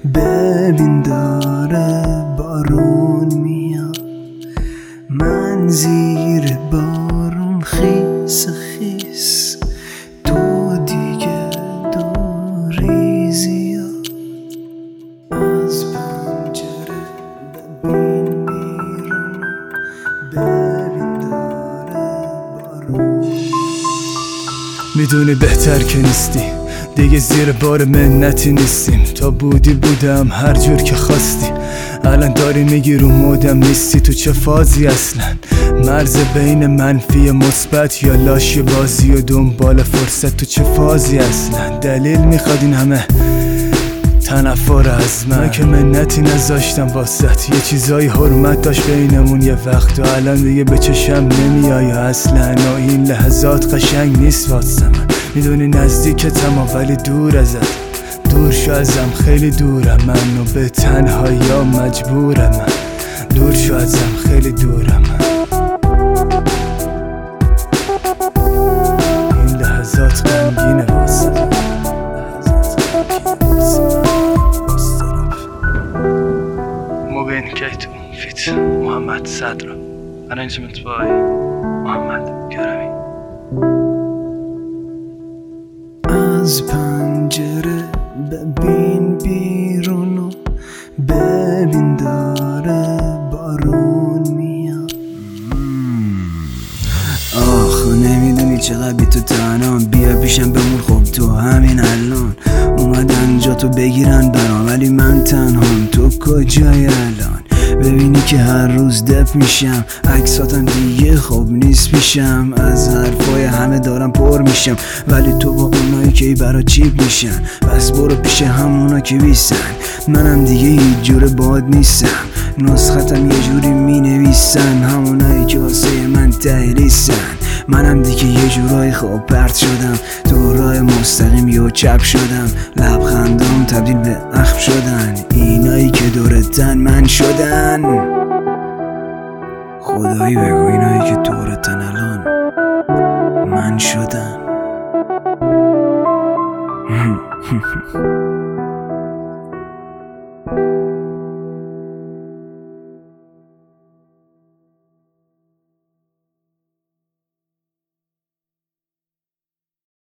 ببین داره بارون میاد، من زیر بارون خیس خیس، تو دیگه دوری زیاد. از پنجره ببین بیرون، ببین داره بارون. میدونی بهتر که نیستی، دیگه زیر بار منتی نیستیم. تا بودی بودم هر جور که خواستی، الان داری میگی رو مودم نیستی. تو چه فازی اصلا؟ مرز بین منفی مثبت یا لاشی بازی و دنبال فرصت؟ تو چه فازی اصلا؟ دلیل میخواد این همه تنفر از من که منتی نذاشتم واسط. یه چیزای حرمت داشت بینمون یه وقت و الان دیگه به چشم نمیای اصلا. و این لحظات قشنگ نیست واسه من. میدونی نزدیکتم ولی دور ازت، دور شو ازم خیلی دورم من و به تنهایی مجبورم من. دور شو ازم خیلی دورم من. این لحظات غمگینه واسه من. مبین کیتو فیت محمد صدرا arrangement by محمد کرمی. از پنجره ببین بیرون و ببین داره بارون میاد. آخ نمیدونی چقدر بی تو تنام، بیا پیشم بمون. خب تو همین الان اومدن جا تو بگیرن برام، ولی من تنهام. تو کجای الان؟ ببینی که هر روز دپ میشم، عکساتم دیگه خوب نیست پیشم. از حرفای همه دارم پر میشم، ولی تو با اونایی که برا چیپ میشن. پس برو پیش همونا که بیسن، منم دیگه هیچ جور باد نیستم. نسختم یه جوری مینویسن، همونایی که واسه من تهریسن. منم دیگه یه جورایی خوب پرت شدم، تو راه مستقیم یه چپ شدم. لبخندام تبدیل به اخم شدن، اینایی که دورتن من شدن. خدایی بگو اینایی که دورتن الان من شدن.